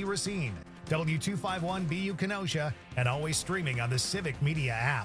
Racine, W251BU Kenosha, and always streaming on the Civic Media app.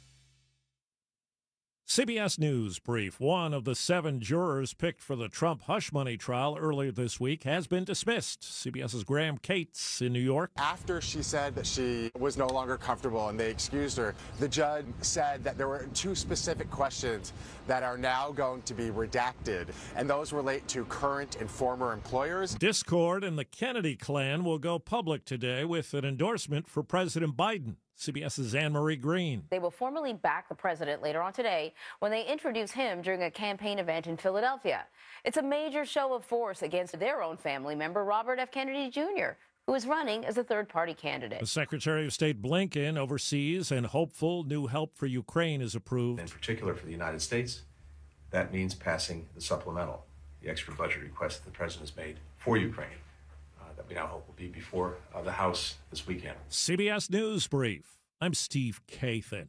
CBS News Brief. One of the 7 jurors picked for the Trump hush money trial earlier this week has been dismissed. CBS's Graham Cates in New York. After she said that she was no longer comfortable and they excused her, the judge said that there were 2 specific questions that are now going to be redacted, and those relate to current and former employers. Discord in the Kennedy clan will go public today with an endorsement for President Biden. CBS's Anne-Marie Green. They will formally back the president later on today when they introduce him during a campaign event in Philadelphia. It's a major show of force against their own family member, Robert F. Kennedy Jr., who is running as a third-party candidate. The Secretary of State Blinken oversees and hopeful new help for Ukraine is approved. In particular for the United States, that means passing the supplemental, the extra budget request that the president has made for Ukraine. That we now hope will be before the House this weekend. CBS News Brief. I'm Steve Kathan.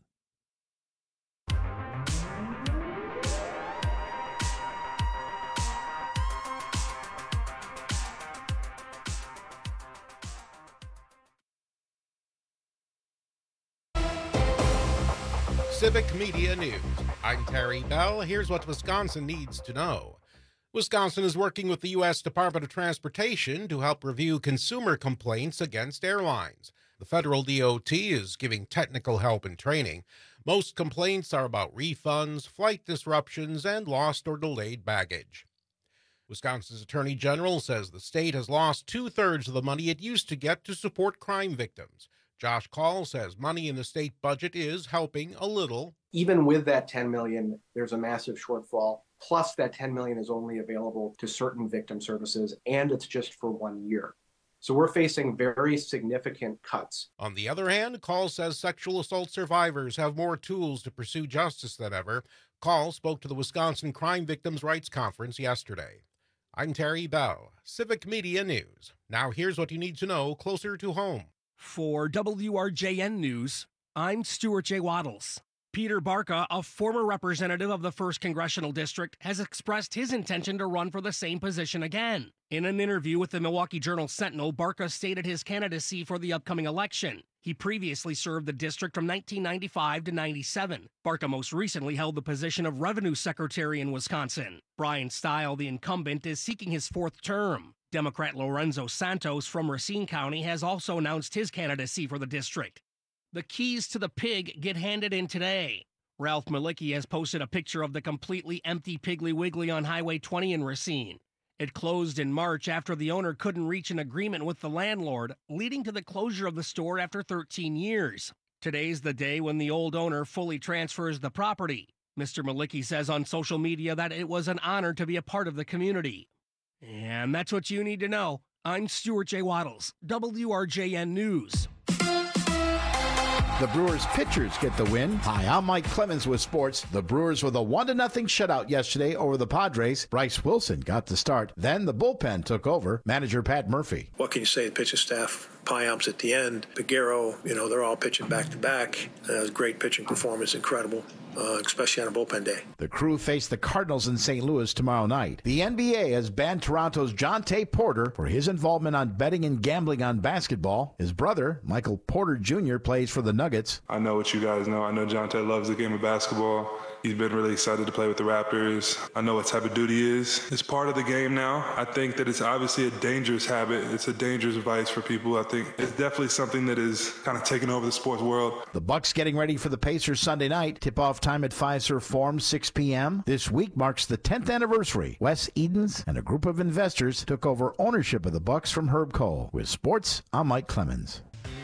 Civic Media News. I'm Terry Bell. Here's what Wisconsin needs to know. Wisconsin is working with the U.S. Department of Transportation to help review consumer complaints against airlines. The federal DOT is giving technical help and training. Most complaints are about refunds, flight disruptions, and lost or delayed baggage. Wisconsin's Attorney General says the state has lost 2/3 of the money it used to get to support crime victims. Josh Call says money in the state budget is helping a little. Even with that $10 million, there's a massive shortfall. Plus, that $10 million is only available to certain victim services, and it's just for 1 year. So we're facing very significant cuts. On the other hand, Call says sexual assault survivors have more tools to pursue justice than ever. Call spoke to the Wisconsin Crime Victims' Rights Conference yesterday. I'm Terry Bell, Civic Media News. Now here's what you need to know closer to home. For WRJN News, I'm Stuart J. Waddles. Peter Barca, a former representative of the 1st Congressional District, has expressed his intention to run for the same position again. In an interview with the Milwaukee Journal-Sentinel, Barca stated his candidacy for the upcoming election. He previously served the district from 1995 to 97. Barca most recently held the position of Revenue Secretary in Wisconsin. Brian Stile, the incumbent, is seeking his 4th term. Democrat Lorenzo Santos from Racine County has also announced his candidacy for the district. The keys to the pig get handed in today. Ralph Malicki has posted a picture of the completely empty Piggly Wiggly on Highway 20 in Racine. It closed in March after the owner couldn't reach an agreement with the landlord, leading to the closure of the store after 13 years. Today's the day when the old owner fully transfers the property. Mr. Malicki says on social media that it was an honor to be a part of the community. And that's what you need to know. I'm Stuart J. Waddles, WRJN News. The Brewers pitchers get the win. Hi, I'm Mike Clemens with sports. The Brewers with a 1-0 shutout yesterday over the Padres. Bryce Wilson got the start. Then the bullpen took over. Manager Pat Murphy. What can you say? The pitching staff, Piamps at the end, Peguero, they're all pitching back-to-back. That was great pitching performance, incredible, especially on a bullpen day. The Crew face the Cardinals in St. Louis tomorrow night. The NBA has banned Toronto's Jonte Porter for his involvement on betting and gambling on basketball. His brother, Michael Porter Jr., plays for the Nuggets. I know what you guys know. I know Jonte loves the game of basketball. He's been really excited to play with the Raptors. I know what type of duty he is. It's part of the game now. I think that it's obviously a dangerous habit. It's a dangerous vice for people. I think it's definitely something that is kind of taking over the sports world. The Bucks getting ready for the Pacers Sunday night. Tip-off time at Fiserv Forum, 6 p.m. This week marks the 10th anniversary. Wes Edens and a group of investors took over ownership of the Bucks from Herb Kohl. With sports, I'm Mike Clemens.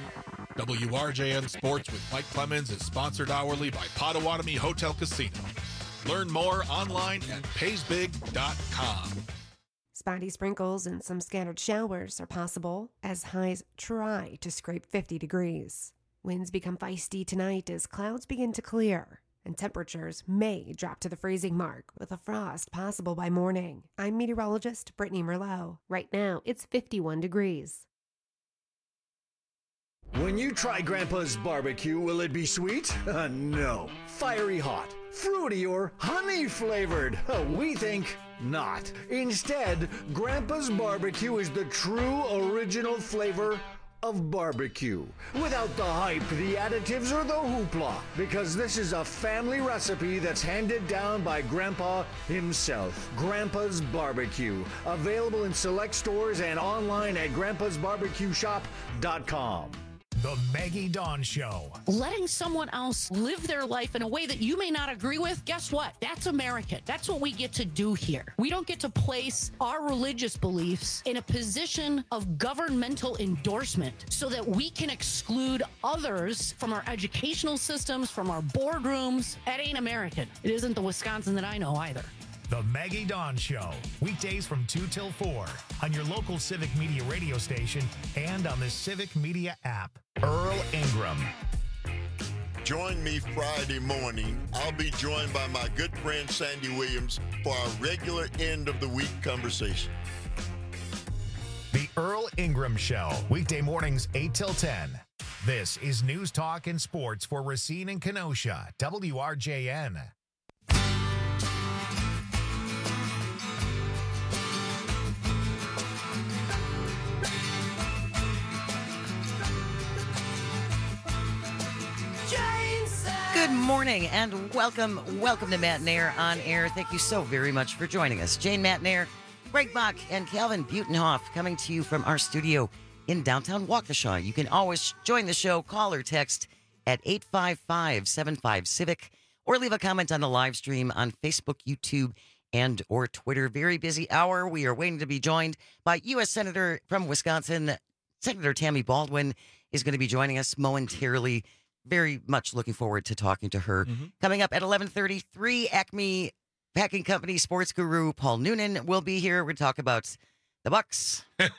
WRJN Sports with Mike Clemens is sponsored hourly by Potawatomi Hotel Casino. Learn more online at paysbig.com. Spotty sprinkles and some scattered showers are possible as highs try to scrape 50 degrees. Winds become feisty tonight as clouds begin to clear, and temperatures may drop to the freezing mark with a frost possible by morning. I'm meteorologist Brittany Merlot. Right now, it's 51 degrees. When you try Grandpa's barbecue, will it be sweet? No. Fiery hot, fruity, or honey flavored? We think not. Instead, Grandpa's barbecue is the true original flavor of barbecue. Without the hype, the additives, or the hoopla. Because this is a family recipe that's handed down by Grandpa himself. Grandpa's Barbecue. Available in select stores and online at grandpasbarbecueshop.com. The Maggie Dawn Show. Letting someone else live their life in a way that you may not agree with, guess what? That's American. That's what we get to do here. We don't get to place our religious beliefs in a position of governmental endorsement so that we can exclude others from our educational systems, from our boardrooms. That ain't American. It isn't the Wisconsin that I know either. The Maggie Dawn Show, weekdays from 2 till 4 on your local Civic Media radio station and on the Civic Media app. Earl Ingram. Join me Friday morning. I'll be joined by my good friend Sandy Williams for our regular end of the week conversation. The Earl Ingram Show, weekday mornings 8 till 10. This is News Talk and Sports for Racine and Kenosha, WRJN. Good morning and welcome to Matt and Air on air. Thank you so very much for joining us. Jane Matt and Air, Greg Bach, and Calvin Butenhoff coming to you from our studio in downtown Waukesha. You can always join the show, call or text at 855-75-CIVIC, or leave a comment on the live stream on Facebook, YouTube, and or Twitter. Very busy hour. We are waiting to be joined by U.S. Senator from Wisconsin, Senator Tammy Baldwin is going to be joining us momentarily. Very much looking forward to talking to her. Coming up at 11:33, Acme Packing Company sports guru Paul Noonan will be here. We're going to talk about the Bucks. The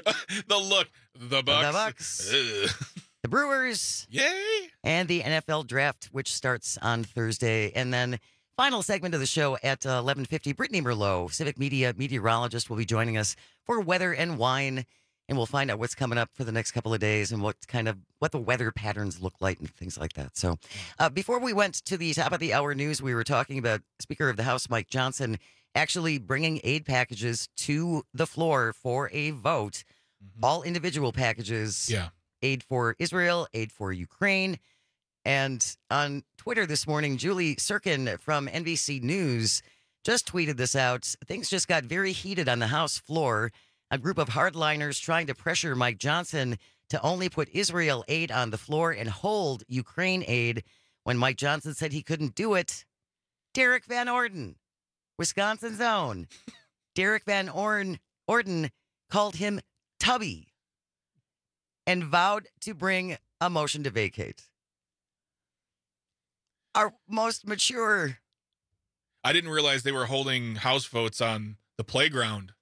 Bucks. The Brewers. Yay. And the NFL draft, which starts on Thursday. And then final segment of the show at 11:50, Brittany Merlot, Civic Media meteorologist, will be joining us for Weather and Wine. And we'll find out what's coming up for the next couple of days and what the weather patterns look like and things like that. So before we went to the top of the hour news, we were talking about Speaker of the House Mike Johnson actually bringing aid packages to the floor for a vote. All individual packages. Yeah. Aid for Israel, aid for Ukraine. And on Twitter this morning, Julie Sirkin from NBC News just tweeted this out. Things just got very heated on the House floor. A group of hardliners trying to pressure Mike Johnson to only put Israel aid on the floor and hold Ukraine aid. When Mike Johnson said he couldn't do it, Derek Van Orden, Wisconsin's own, Derek Van Orden called him Tubby and vowed to bring a motion to vacate. Our most mature. I didn't realize they were holding House votes on the playground.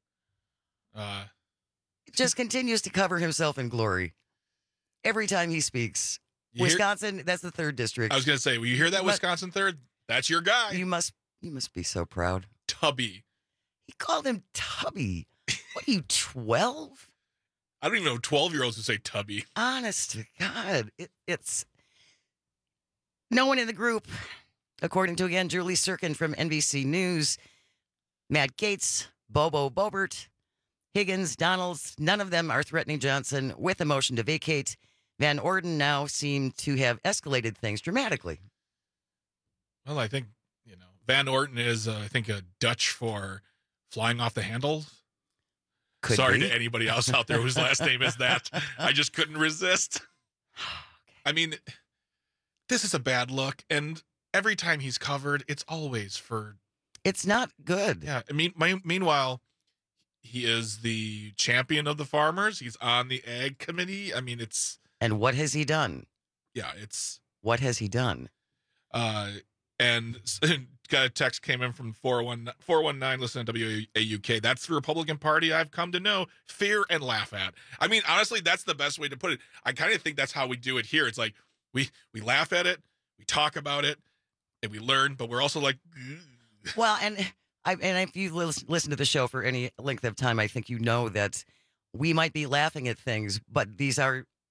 Just continues to cover himself in glory every time he speaks. Wisconsin, that's the 3rd district. I was going to say, will you hear that, Wisconsin 3rd? That's your guy. You must be so proud. Tubby. He called him Tubby. What are you, 12? I don't even know 12-year-olds who say Tubby. Honest to God. It's no one in the group, according to, again, Julie Sirkin from NBC News, Matt Gaetz, Bobo Boebert, Higgins, Donalds, none of them are threatening Johnson with a motion to vacate. Van Orden now seem to have escalated things dramatically. Well, I think, Van Orden is, I think, a Dutch for flying off the handles. Sorry to anybody else out there whose last name is that. I just couldn't resist. I mean, this is a bad look. And every time he's covered, it's always for... It's not good. Yeah. I mean, meanwhile... He is the champion of the farmers. He's on the ag committee. I mean, it's... And what has he done? Yeah, it's... What has he done? And got a text came in from 419, listen to WAUK. That's the Republican Party I've come to know, fear and laugh at. I mean, honestly, that's the best way to put it. I kind of think that's how we do it here. It's like we laugh at it, we talk about it, and we learn, but we're also like... Ugh. Well, and if you listen to the show for any length of time, I think you know that we might be laughing at things, but these are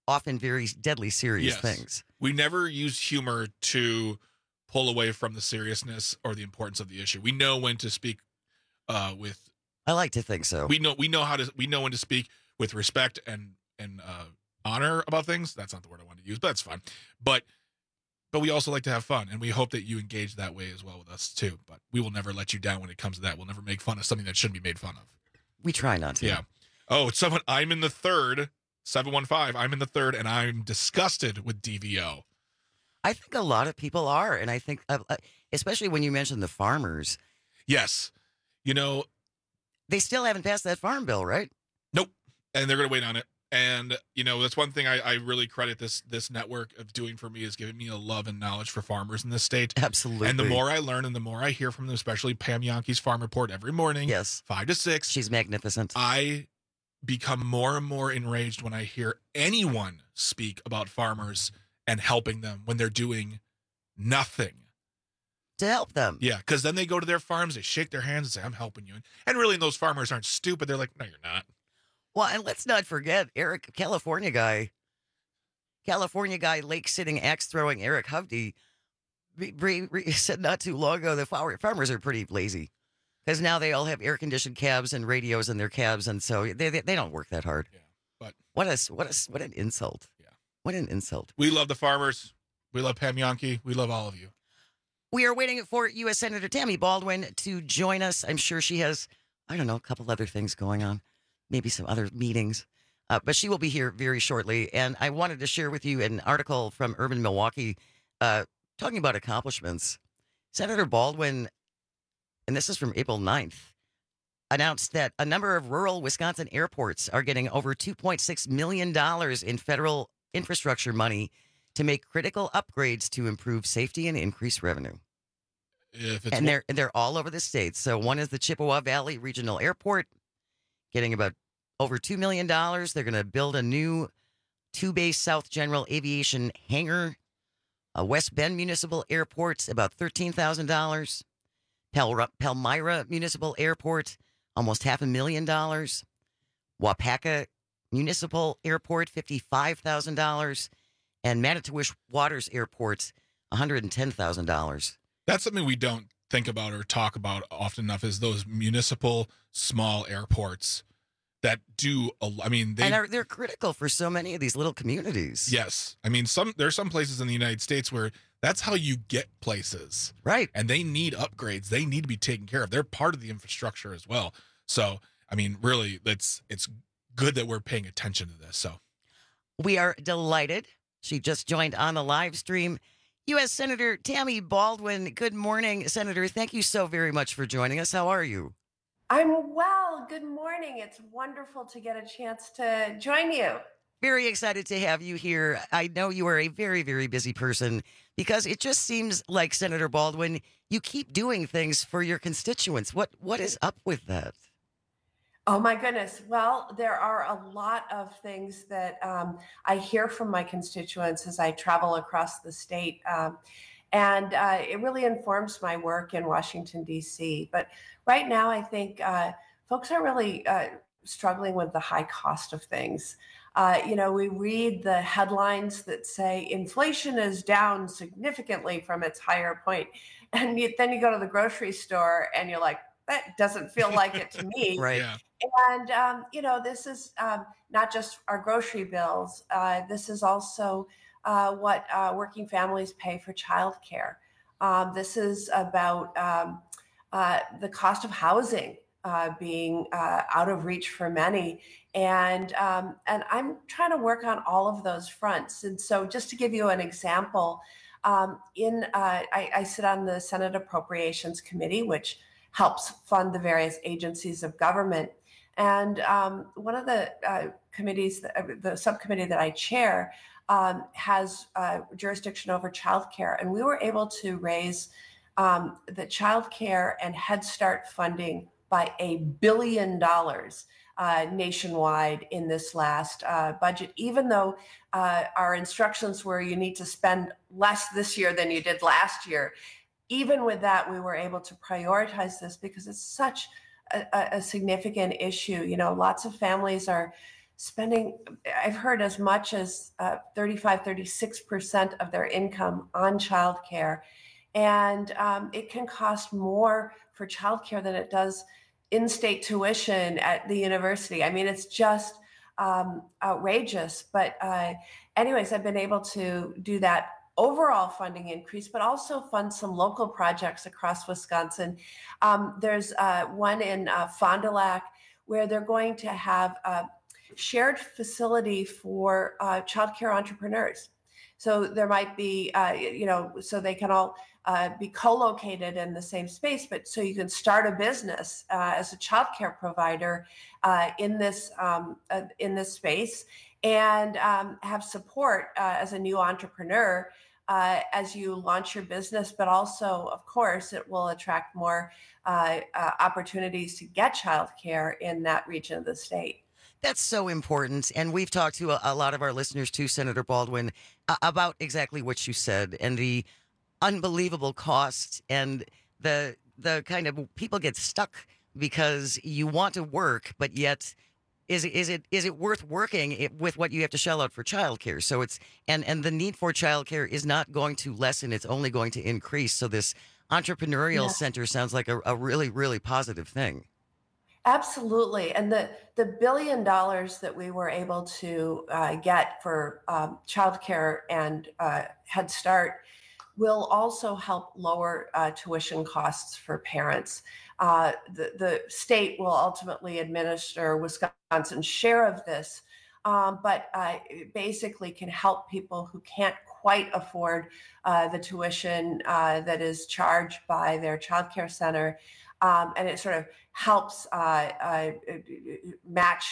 often very deadly serious things. We never use humor to pull away from the seriousness or the importance of the issue. We know when to speak with. I like to think so. We know when to speak with respect and honor about things. That's not the word I wanted to use, but that's fine. But we also like to have fun, and we hope that you engage that way as well with us too. But we will never let you down when it comes to that. We'll never make fun of something that shouldn't be made fun of. We try not to. Yeah. Oh, it's someone. I'm in the third. 715. I'm in the third, and I'm disgusted with DVO. I think a lot of people are, and I think, especially when you mention the farmers. Yes. You know, they still haven't passed that farm bill, right? Nope. And they're going to wait on it. And, you know, that's one thing I really credit this network of doing for me, is giving me a love and knowledge for farmers in this state. Absolutely. And the more I learn and the more I hear from them, especially Pam Yonke's Farm Report every morning, 5 to 6. She's magnificent. I become more and more enraged when I hear anyone speak about farmers and helping them when they're doing nothing to help them. Yeah, because then they go to their farms, they shake their hands and say, I'm helping you. And really, those farmers aren't stupid. They're like, no, you're not. Well, and let's not forget Eric, California guy, lake-sitting, axe-throwing Eric Hovde said not too long ago that farmers are pretty lazy, because now they all have air-conditioned cabs and radios in their cabs, and so they don't work that hard. Yeah, but what an insult. Yeah. What an insult. We love the farmers. We love Pam Yonke. We love all of you. We are waiting for U.S. Senator Tammy Baldwin to join us. I'm sure she has, I don't know, a couple other things going on, maybe some other meetings, but she will be here very shortly. And I wanted to share with you an article from Urban Milwaukee talking about accomplishments. Senator Baldwin, and this is from April 9th, announced that a number of rural Wisconsin airports are getting over $2.6 million in federal infrastructure money to make critical upgrades to improve safety and increase revenue. And they're all over the state. So one is the Chippewa Valley Regional Airport, getting about over $2 million. They're going to build a new 2-base South General Aviation hangar. West Bend Municipal Airport, about $13,000. Palmyra Municipal Airport, almost $500,000. Wapaka Municipal Airport, $55,000. And Manitowish Waters Airport, $110,000. That's something we don't think about or talk about often enough, is those municipal small airports that do, they're critical for so many of these little communities. Yes. I mean, there's some places in the United States where that's how you get places. Right. And they need upgrades. They need to be taken care of. They're part of the infrastructure as well. So, I mean, really, it's good that we're paying attention to this. So we are delighted. She just joined on the live stream. U.S. Senator Tammy Baldwin, good morning, Senator. Thank you so very much for joining us. How are you? I'm well. Good morning. It's wonderful to get a chance to join you. Very excited to have you here. I know you are a very, very busy person, because it just seems like, Senator Baldwin, you keep doing things for your constituents. What is up with that? Oh, my goodness. Well, there are a lot of things that I hear from my constituents as I travel across the state. And it really informs my work in Washington, D.C. But right now, I think folks are really struggling with the high cost of things. We read the headlines that say inflation is down significantly from its higher point. And then you go to the grocery store and you're like, that doesn't feel like it to me. Right. Yeah. And, this is not just our grocery bills. This is also what working families pay for childcare. This is about the cost of housing being out of reach for many. And I'm trying to work on all of those fronts. And so just to give you an example, I sit on the Senate Appropriations Committee, which helps fund the various agencies of government. And one of the committees, the subcommittee that I chair, has jurisdiction over childcare. And we were able to raise the childcare and Head Start funding by $1 billion nationwide in this last budget, even though our instructions were you need to spend less this year than you did last year. Even with that, we were able to prioritize this because it's such a significant issue. Lots of families are spending, I've heard, as much as 36% of their income on childcare. And it can cost more for childcare than it does in-state tuition at the university. I mean, it's just outrageous. But anyways, I've been able to do that overall funding increase, but also fund some local projects across Wisconsin. There's one in Fond du Lac where they're going to have a shared facility for childcare entrepreneurs. So there might be, so they can all be co-located in the same space, but so you can start a business as a childcare provider in this space and have support as a new entrepreneur as you launch your business. But also, of course, it will attract more opportunities to get childcare in that region of the state. That's so important. And we've talked to a lot of our listeners too, Senator Baldwin, about exactly what you said and the unbelievable cost and the kind of people get stuck because you want to work, but yet is it worth working with what you have to shell out for childcare? So it's and the need for childcare is not going to lessen, it's only going to increase. So this entrepreneurial center sounds like a really, really positive thing. Absolutely. And the $1 billion that we were able to get for childcare and Head Start will also help lower tuition costs for parents. The state will ultimately administer Wisconsin's share of this, but basically can help people who can't quite afford the tuition that is charged by their childcare center. And it sort of helps match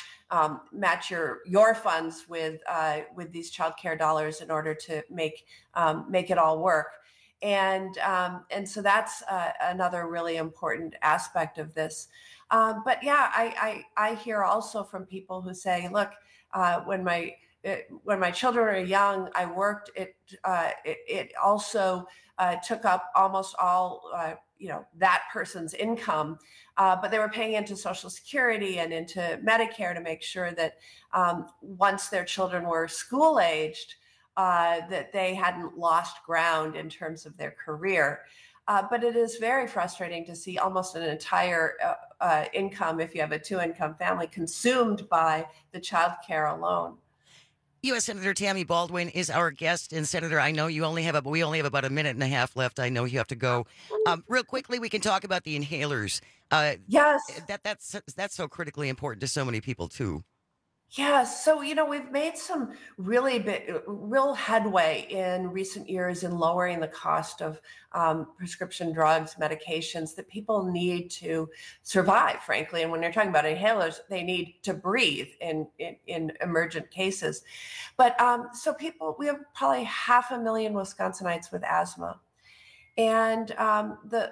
your funds with these childcare dollars in order to make it all work. And so that's another really important aspect of this. But yeah, I hear also from people who say, look, when my children are young, I worked. It also took up almost all that person's income, but they were paying into Social Security and into Medicare to make sure that once their children were school aged, that they hadn't lost ground in terms of their career. But it is very frustrating to see almost an entire income, if you have a 2-income family, consumed by the child care alone. U.S. Senator Tammy Baldwin is our guest. And Senator, I know we only have about a minute and a half left. I know you have to go. Real quickly, we can talk about the inhalers. Yes. That's so critically important to so many people, too. Yes. So, we've made some real headway in recent years in lowering the cost of prescription drugs, medications that people need to survive, frankly. And when you're talking about inhalers, they need to breathe in emergent cases. But so we have probably 500,000 Wisconsinites with asthma. And the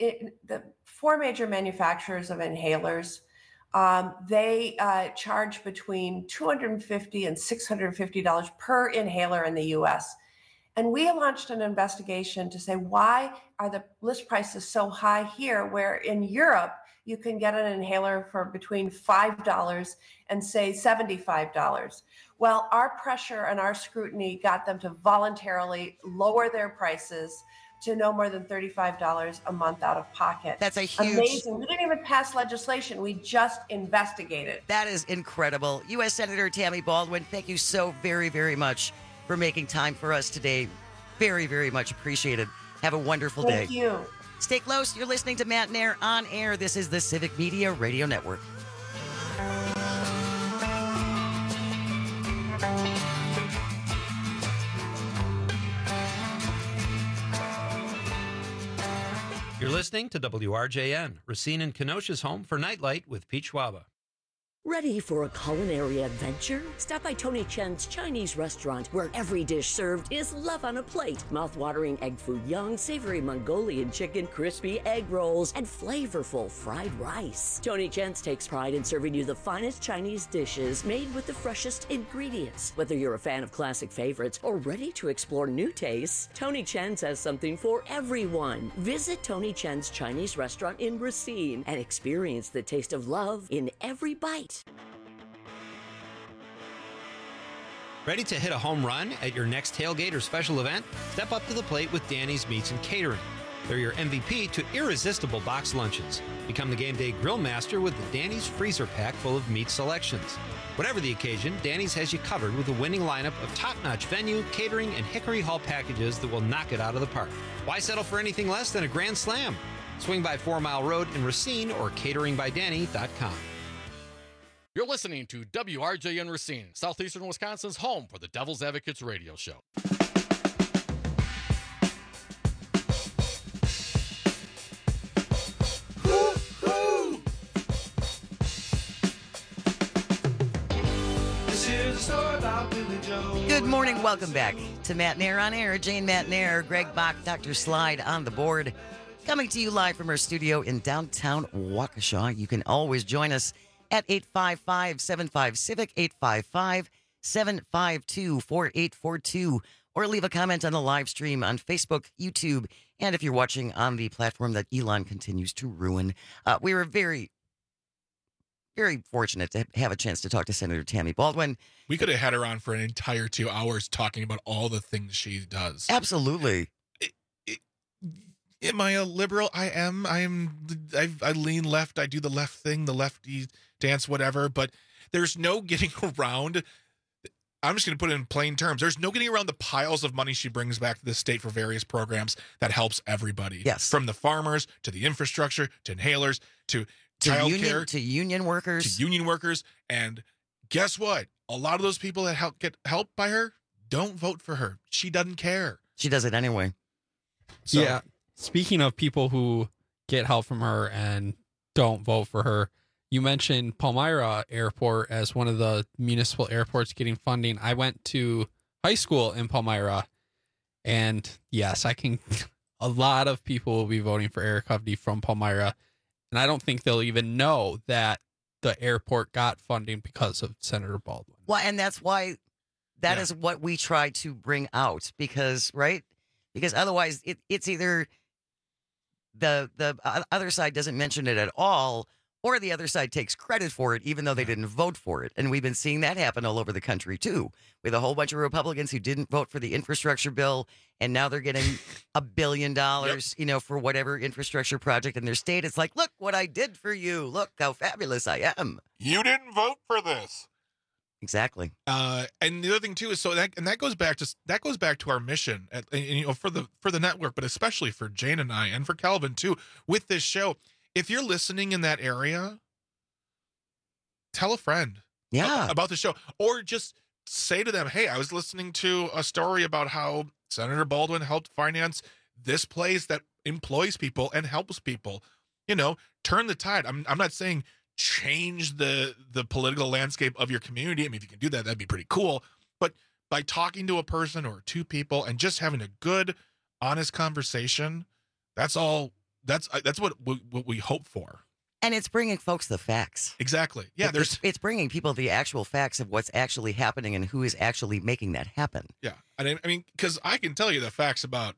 4 major manufacturers of inhalers, they charge between $250 and $650 per inhaler in the U.S. And we launched an investigation to say, why are the list prices so high here, where in Europe you can get an inhaler for between $5 and say $75? Well, our pressure and our scrutiny got them to voluntarily lower their prices to no more than $35 a month out of pocket. That's a huge... Amazing. We didn't even pass legislation. We just investigated. That is incredible. U.S. Senator Tammy Baldwin, thank you so very, very much for making time for us today. Very, very much appreciated. Have a wonderful day. Thank you. Stay close. You're listening to Matt Nair on air. This is the Civic Media Radio Network. You're listening to WRJN, Racine and Kenosha's home for Nightlight with Pete Schwaba. Ready for a culinary adventure? Stop by Tony Chen's Chinese restaurant, where every dish served is love on a plate. Mouth-watering egg foo young, savory Mongolian chicken, crispy egg rolls, and flavorful fried rice. Tony Chen's takes pride in serving you the finest Chinese dishes made with the freshest ingredients. Whether you're a fan of classic favorites or ready to explore new tastes, Tony Chen's has something for everyone. Visit Tony Chen's Chinese restaurant in Racine and experience the taste of love in every bite. Ready to hit a home run at your next tailgate or special event? Step up to the plate with Danny's Meats and Catering. They're your MVP to irresistible box lunches. Become the game day grill master with the Danny's freezer pack full of meat selections. Whatever the occasion, Danny's has you covered with a winning lineup of top-notch venue, catering, and Hickory Hall packages that will knock it out of the park. Why settle for anything less than a grand slam? Swing by 4 Mile Road in Racine or cateringbydanny.com. You're listening to WRJN Racine, Southeastern Wisconsin's home for the Devil's Advocates radio show. Good morning. Welcome back to Matt Nair on Air. Jane Matt Nair, Greg Bach, Dr. Slide on the board. Coming to you live from our studio in downtown Waukesha. You can always join us at 855-75-CIVIC, 855-752-4842, or leave a comment on the live stream on Facebook, YouTube, and if you're watching on the platform that Elon continues to ruin. We were very fortunate to have a chance to talk to Senator Tammy Baldwin. We could have had her on for an entire 2 hours talking about all the things she does. Absolutely. Am I a liberal? I am. I lean left. I do the left thing, the lefty dance, whatever. But there's no getting around. I'm just going to put it in plain terms. There's no getting around the piles of money she brings back to the state for various programs that helps everybody. Yes. From the farmers to the infrastructure to inhalers to childcare to union workers. And guess what? A lot of those people that get helped by her don't vote for her. She doesn't care. She does it anyway. So, yeah. Speaking of people who get help from her and don't vote for her, you mentioned Palmyra Airport as one of the municipal airports getting funding. I went to high school in Palmyra, and yes, a lot of people will be voting for Eric Hovde from Palmyra, and I don't think they'll even know that the airport got funding because of Senator Baldwin. Well, and that's why that is what we try to bring out, because otherwise it's either the other side doesn't mention it at all, or the other side takes credit for it, even though they didn't vote for it. And we've been seeing that happen all over the country, too, with a whole bunch of Republicans who didn't vote for the infrastructure bill, and now they're getting $1 billion, for whatever infrastructure project in their state. It's like, look what I did for you. Look how fabulous I am. You didn't vote for this. Exactly. And the other thing too is that goes back to our mission, for the network, but especially for Jane and I, and for Calvin too, with this show. If you're listening in that area, tell a friend about the show, or just say to them, hey, I was listening to a story about how Senator Baldwin helped finance this place that employs people and helps people. Turn the tide. I'm not saying change the political landscape of your community. I mean, if you can do that, that'd be pretty cool. But by talking to a person or two people and just having a good, honest conversation, that's all. That's what we hope for. And it's bringing folks the facts. Exactly. Yeah, it's bringing people the actual facts of what's actually happening and who is actually making that happen. Yeah, I mean, because I can tell you the facts about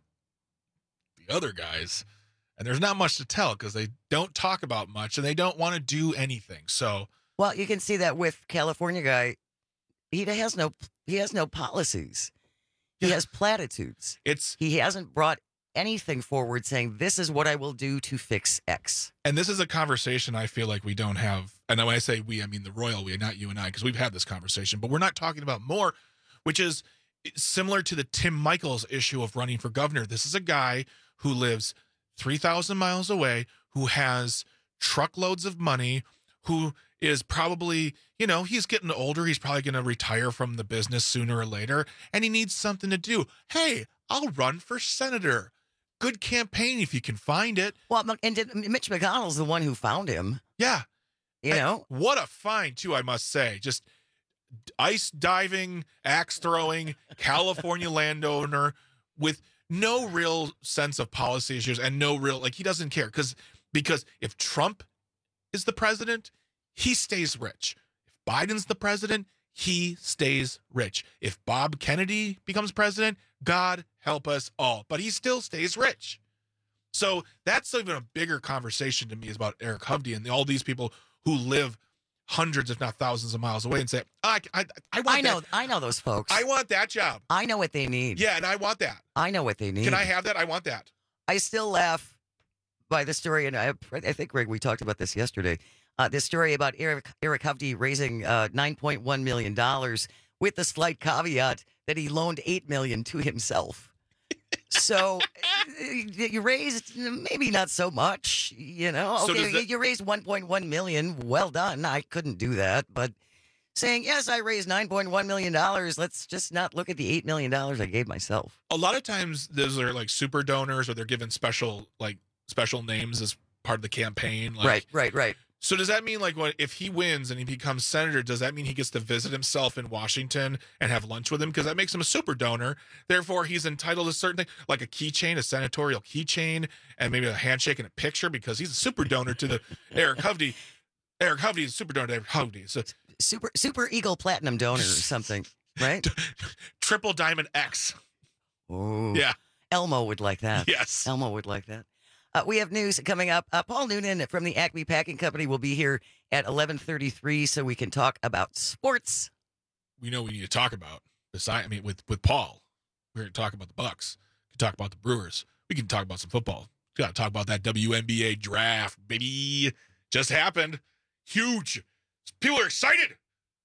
the other guys, and there's not much to tell because they don't talk about much and they don't want to do anything. So, well, you can see that with California guy. He has no policies. He has platitudes. He hasn't brought anything forward saying this is what I will do to fix X. And this is a conversation I feel like we don't have. And when I say we, I mean the royal we, not you and I, because we've had this conversation, but we're not talking about more, which is similar to the Tim Michels issue of running for governor. This is a guy who lives 3,000 miles away, who has truckloads of money, who is probably, he's getting older. He's probably going to retire from the business sooner or later, and he needs something to do. Hey, I'll run for senator. Good campaign if you can find it. Well, and Mitch McConnell's the one who found him. Yeah. And what a find, too, I must say. Just ice diving, axe throwing, California landowner with no real sense of policy issues and no real, he doesn't care. Because if Trump is the president, he stays rich. If Biden's the president, he stays rich. If Bob Kennedy becomes president, God help us all. But he still stays rich. So that's even a bigger conversation to me is about Eric Hovde and all these people who live hundreds, if not thousands of miles away and say, I know those folks. I want that job. I know what they need. Yeah, and I want that. I know what they need. Can I have that? I want that. I still laugh by the story, and I think, Greg, we talked about this yesterday. This story about Eric Hovde raising $9.1 million with the slight caveat that he loaned $8 million to himself. So you raised maybe not so much, you know. So Okay, you raised $1.1 million. Well done. I couldn't do that, but saying yes, I raised $9.1 million. Let's just not look at the $8 million I gave myself. A lot of times, those are like super donors, or they're given special names as part of the campaign. Like, Right. So does that mean, like, if he wins and he becomes senator, does that mean he gets to visit himself in Washington and have lunch with him? Because that makes him a super donor. Therefore, he's entitled to certain things, like a keychain, a senatorial keychain, and maybe a handshake and a picture, because he's a super donor to the Eric Hovde. Eric Hovde is a super donor to Eric Hovde. So Super Eagle Platinum donor or something, right? Triple Diamond X. Oh, yeah. Elmo would like that. Yes, Elmo would like that. We have news coming up. Paul Noonan from the Acme Packing Company will be here at 11:33, so we can talk about sports. We know we need to talk about with Paul. We're going to talk about the Bucks. We can talk about the Brewers. We can talk about some football. We got to talk about that WNBA draft, baby. Just happened. Huge. People are excited.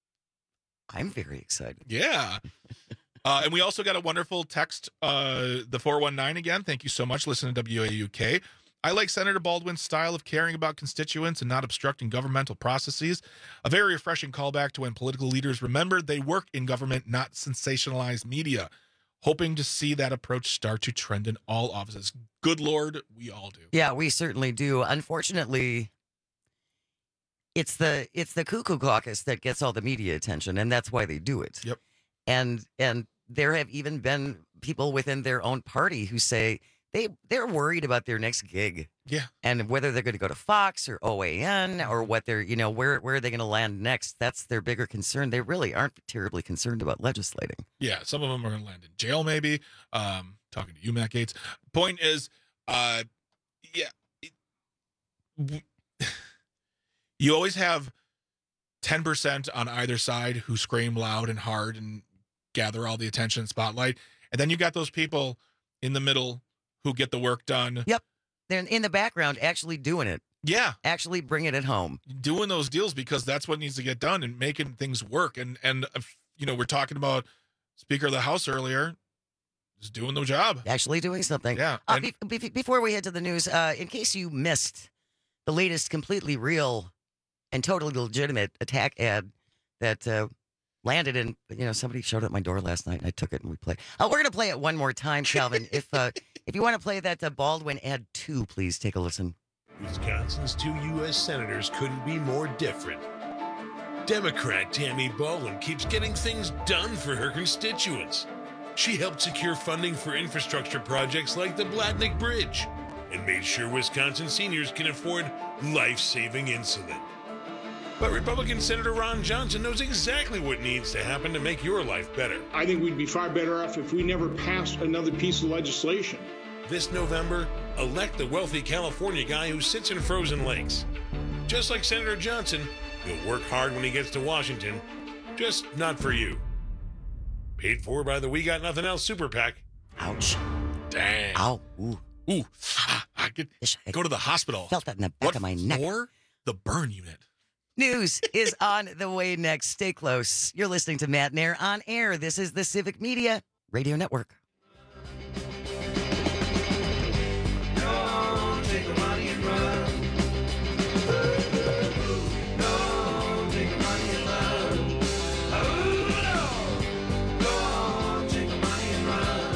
I'm very excited. Yeah. And we also got a wonderful text, the 419 again. Thank you so much. Listen to WAUK. I like Senator Baldwin's style of caring about constituents and not obstructing governmental processes. A very refreshing callback to when political leaders remembered they work in government, not sensationalized media. Hoping to see that approach start to trend in all offices. Good Lord, we all do. Yeah, we certainly do. Unfortunately, it's the Cuckoo Caucus that gets all the media attention, and that's why they do it. Yep. And there have even been people within their own party who say they're worried about their next gig. Yeah. And whether they're going to go to Fox or OAN or what they're, where are they going to land next? That's their bigger concern. They really aren't terribly concerned about legislating. Yeah, some of them are going to land in jail maybe. Talking to you, Matt Gaetz. Point is, you always have 10% on either side who scream loud and hard and gather all the attention and spotlight. And then you got those people in the middle who get the work done. Yep. They're in the background actually doing it. Yeah. Actually bringing it home. Doing those deals because that's what needs to get done and making things work. And we're talking about Speaker of the House earlier, just doing the job. Actually doing something. Yeah. Before we head to the news, in case you missed the latest completely real and totally legitimate attack ad that landed in, somebody showed up at my door last night and I took it and we played. We're going to play it one more time, Calvin. If you want to play that Baldwin ad 2, please take a listen. Wisconsin's 2 U.S. senators couldn't be more different. Democrat Tammy Baldwin keeps getting things done for her constituents. She helped secure funding for infrastructure projects like the Blatnick Bridge and made sure Wisconsin seniors can afford life-saving insulin. But Republican Senator Ron Johnson knows exactly what needs to happen to make your life better. I think we'd be far better off if we never passed another piece of legislation. This November, elect the wealthy California guy who sits in frozen lakes. Just like Senator Johnson, he'll work hard when he gets to Washington, just not for you. Paid for by the We Got Nothing Else Super PAC. Ouch. Dang. Ow. Ooh. I could go to the hospital. Felt that in the back of my neck. Or the burn unit. News is on the way next. Stay close. You're listening to Matt Nair on air. This is the Civic Media Radio Network. Don't take the money and run. Don't take the money and run. Don't take the money and run.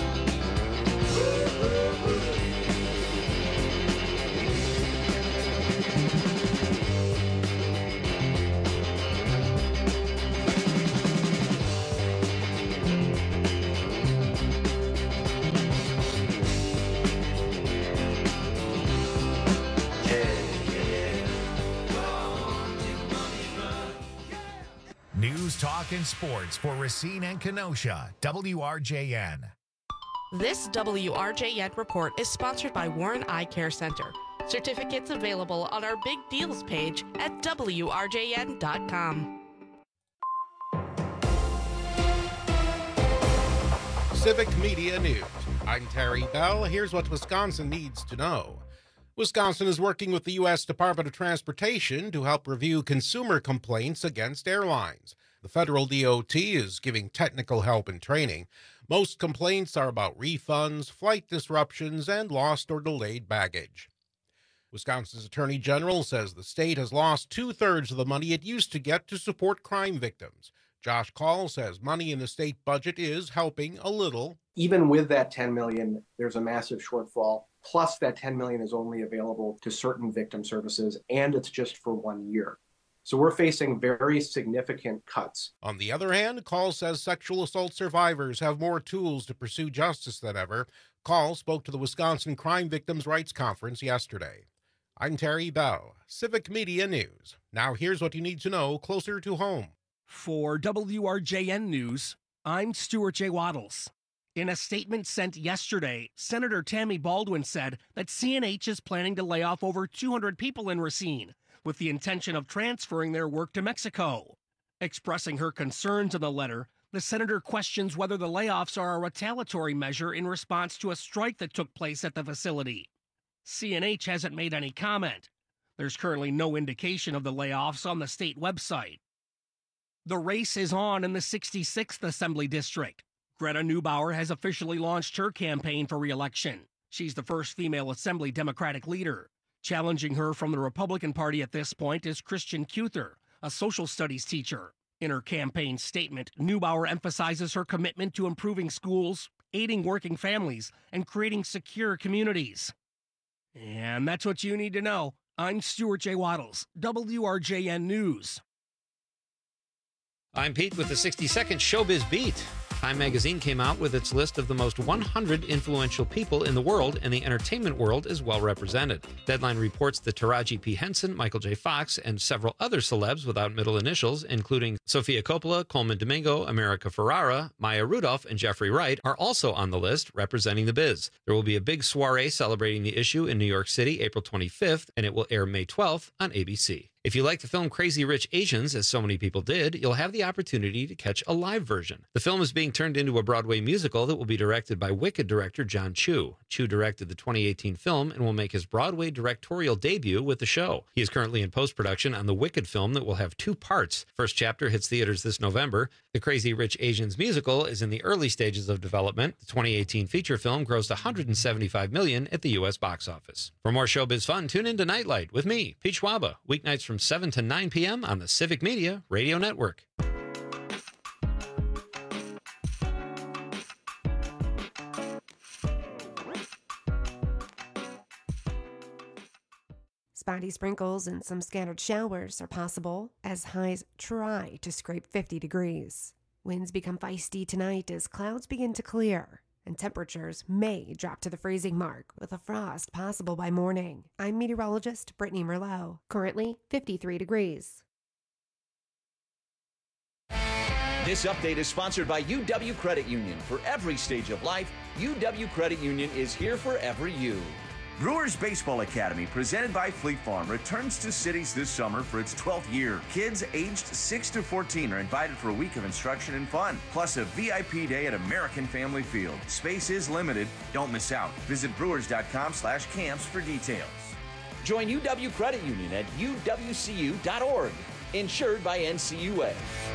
News, talk, and sports for Racine and Kenosha. WRJN. This WRJN report is sponsored by Warren Eye Care Center. Certificates available on our big deals page at WRJN.com. Civic Media News. I'm Terry Bell. Here's what Wisconsin needs to know. Wisconsin is working with the U.S. Department of Transportation to help review consumer complaints against airlines. The federal DOT is giving technical help and training. Most complaints are about refunds, flight disruptions, and lost or delayed baggage. Wisconsin's Attorney General says the state has lost 2/3 of the money it used to get to support crime victims. Josh Call says money in the state budget is helping a little. Even with that $10 million, there's a massive shortfall. Plus, that $10 million is only available to certain victim services, and it's just for 1 year. So we're facing very significant cuts. On the other hand, Call says sexual assault survivors have more tools to pursue justice than ever. Call spoke to the Wisconsin Crime Victims' Rights Conference yesterday. I'm Terry Bell, Civic Media News. Now here's what you need to know closer to home. For WRJN News, I'm Stuart J. Waddles. In a statement sent yesterday, Senator Tammy Baldwin said that CNH is planning to lay off over 200 people in Racine, with the intention of transferring their work to Mexico. Expressing her concerns in the letter, the senator questions whether the layoffs are a retaliatory measure in response to a strike that took place at the facility. CNH hasn't made any comment. There's currently no indication of the layoffs on the state website. The race is on in the 66th Assembly District. Greta Neubauer has officially launched her campaign for re-election. She's the first female Assembly Democratic leader. Challenging her from the Republican Party at this point is Christian Cuther, a social studies teacher. In her campaign statement, Neubauer emphasizes her commitment to improving schools, aiding working families, and creating secure communities. And that's what you need to know. I'm Stuart J. Waddles, WRJN News. I'm Pete with the 60-second Showbiz Beat. Time magazine came out with its list of the most 100 influential people in the world, and the entertainment world is well represented. Deadline reports that Taraji P. Henson, Michael J. Fox, and several other celebs without middle initials, including Sofia Coppola, Coleman Domingo, America Ferrara, Maya Rudolph, and Jeffrey Wright, are also on the list representing the biz. There will be a big soiree celebrating the issue in New York City April 25th, and it will air May 12th on ABC. If you like the film Crazy Rich Asians, as so many people did, you'll have the opportunity to catch a live version. The film is being turned into a Broadway musical that will be directed by Wicked director John Chu. Chu directed the 2018 film and will make his Broadway directorial debut with the show. He is currently in post-production on the Wicked film that will have 2 parts. First chapter hits theaters this November. The Crazy Rich Asians musical is in the early stages of development. The 2018 feature film grossed $175 million at the U.S. box office. For more showbiz fun, tune in to Nightlight with me, Pete Schwaba, weeknights from 7 to 9 p.m. on the Civic Media Radio Network. Spotty sprinkles and some scattered showers are possible as highs try to scrape 50 degrees. Winds become feisty tonight as clouds begin to clear, and temperatures may drop to the freezing mark with a frost possible by morning. I'm meteorologist Brittany Merlot. Currently 53 degrees. This update is sponsored by UW Credit Union. For every stage of life, UW Credit Union is here for every you. Brewers Baseball Academy, presented by Fleet Farm, returns to cities this summer for its 12th year. Kids aged 6 to 14 are invited for a week of instruction and fun, plus a VIP day at American Family Field. Space is limited. Don't miss out. Visit brewers.com/camps for details. Join UW Credit Union at uwcu.org. Insured by NCUA.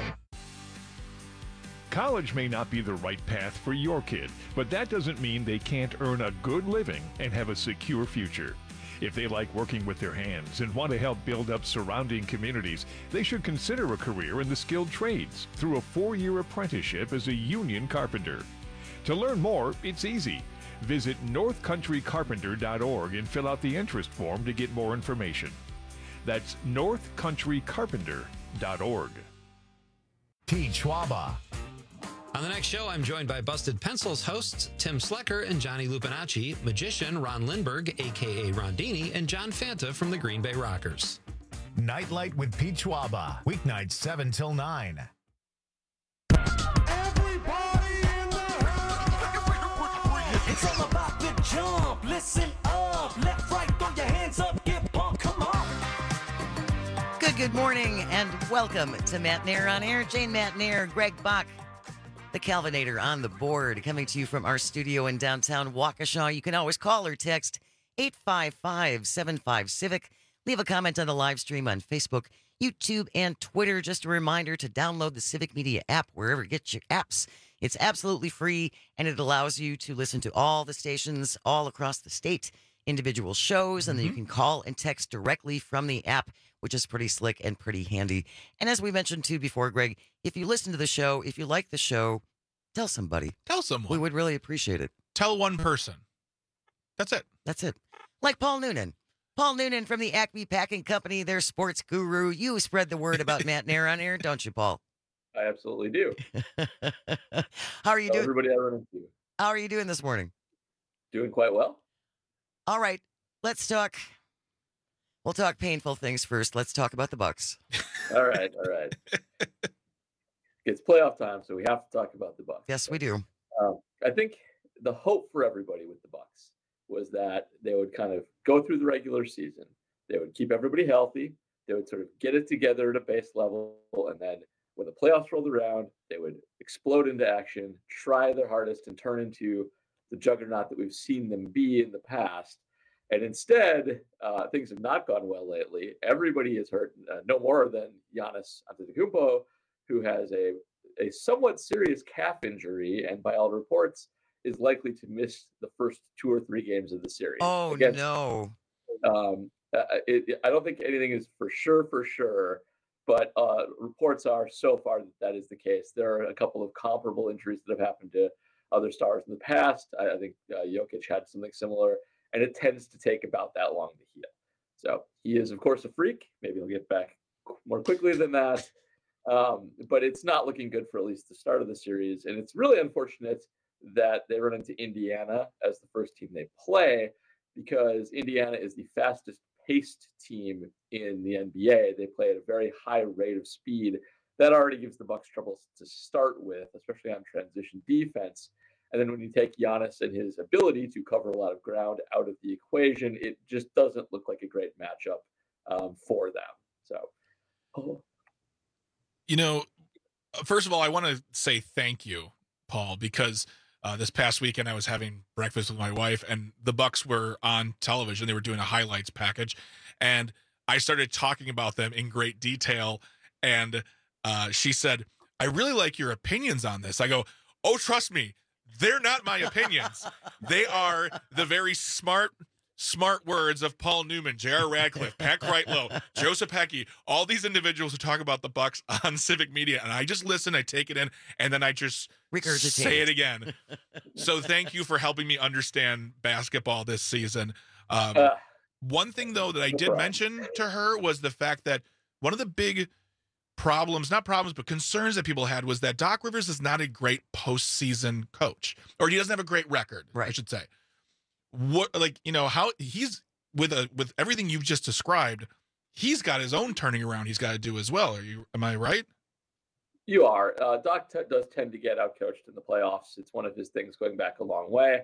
College may not be the right path for your kid, but that doesn't mean they can't earn a good living and have a secure future. If they like working with their hands and want to help build up surrounding communities, they should consider a career in the skilled trades through a 4-year apprenticeship as a union carpenter. To learn more, it's easy. Visit northcountrycarpenter.org and fill out the interest form to get more information. That's northcountrycarpenter.org. Pete Schwaba. On the next show, I'm joined by Busted Pencils hosts Tim Slecker and Johnny Lupinacci, magician Ron Lindbergh, a.k.a. Rondini, and John Fanta from the Green Bay Rockers. Nightlight with Pete Schwaba, weeknights 7 till 9. Everybody in the house! It's all about the jump. Listen up. Left, right, throw your hands up. Good morning and welcome to Matt Nair on Air. Jane Matt Nair, Greg Bach, the Calvinator on the board, coming to you from our studio in downtown Waukesha. You can always call or text 855-75-CIVIC. Leave a comment on the live stream on Facebook, YouTube, and Twitter. Just a reminder to download the Civic Media app wherever you get your apps. It's absolutely free, and it allows you to listen to all the stations all across the state, individual shows, and then you can call and text directly from the app, which is pretty slick and pretty handy. And as we mentioned too before, Greg, if you listen to the show, if you like the show, tell somebody. Tell someone. We would really appreciate it. Tell one person. That's it. That's it. Like Paul Noonan. Paul Noonan from the Acme Packing Company, their sports guru. You spread the word about Matt Nair on air, don't you, Paul? I absolutely do. How are you doing? Everybody I run into. How are you doing this morning? Doing quite well. All right, let's talk. We'll talk painful things first. Let's talk about the Bucks. All right. It's playoff time, so we have to talk about the Bucks. Yes, we do. I think the hope for everybody with the Bucks was that they would kind of go through the regular season. They would keep everybody healthy. They would sort of get it together at a base level, and then when the playoffs rolled around, they would explode into action, try their hardest, and turn into the juggernaut that we've seen them be in the past. And instead, things have not gone well lately. Everybody is hurt, no more than Giannis Antetokounmpo, who has a somewhat serious calf injury, and by all reports, is likely to miss the first 2 or 3 games of the series. Oh, no. I don't think anything is for sure, but reports are so far that is the case. There are a couple of comparable injuries that have happened to other stars in the past. I think Jokic had something similar, and it tends to take about that long to heal. So he is, of course, a freak. Maybe he'll get back more quickly than that. But it's not looking good for at least the start of the series. And it's really unfortunate that they run into Indiana as the first team they play, because Indiana is the fastest paced team in the NBA. They play at a very high rate of speed. That already gives the Bucks trouble to start with, especially on transition defense. And then when you take Giannis and his ability to cover a lot of ground out of the equation, it just doesn't look like a great matchup for them. So, You know, first of all, I want to say thank you, Paul, because this past weekend I was having breakfast with my wife, and the Bucks were on television. They were doing a highlights package, and I started talking about them in great detail. And she said, "I really like your opinions on this." I go, "Oh, trust me, they're not my opinions. They are the very smart words of Paul Newman, J.R. Radcliffe, Pat Kreitlow, Joseph Hecky, all these individuals who talk about the Bucks on Civic Media." And I just listen, I take it in, and then I just say it again. So thank you for helping me understand basketball this season. One thing, though, that I did mention to her was the fact that one of the big concerns that people had was that Doc Rivers is not a great postseason coach, or he doesn't have a great record, I should say. How he's with everything you've just described, he's got his own turning around he's got to do as well. Am I right? You are. Doc does tend to get outcoached in the playoffs. It's one of his things going back a long way.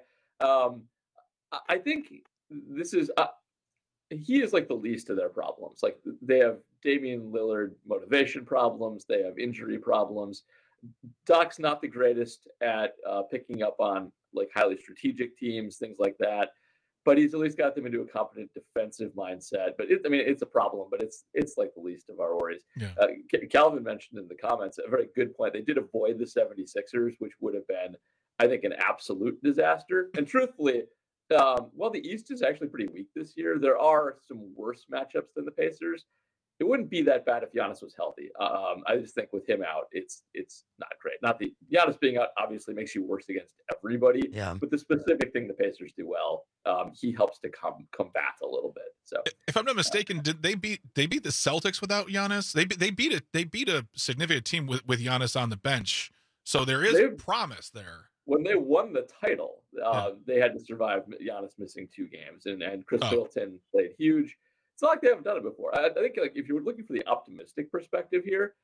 I think this is he is like the least of their problems. Like, they have Damian Lillard motivation problems. They have injury problems. Doc's not the greatest at picking up on like highly strategic teams, things like that. But he's at least got them into a competent defensive mindset. But it's a problem, but it's like the least of our worries. Yeah. Calvin mentioned in the comments a very good point. They did avoid the 76ers, which would have been, I think, an absolute disaster. And truthfully, while the East is actually pretty weak this year, there are some worse matchups than the Pacers. It wouldn't be that bad if Giannis was healthy. I just think with him out, it's not great. Giannis being out obviously makes you worse against everybody. Yeah. But the specific thing the Pacers do well, he helps to combat a little bit. So, if I'm not mistaken, did they beat the Celtics without Giannis? They beat a significant team with Giannis on the bench. So there is promise there. When they won the title, they had to survive Giannis missing 2 games, and Chris Middleton played huge. It's not like they haven't done it before. I think, like, if you were looking for the optimistic perspective here,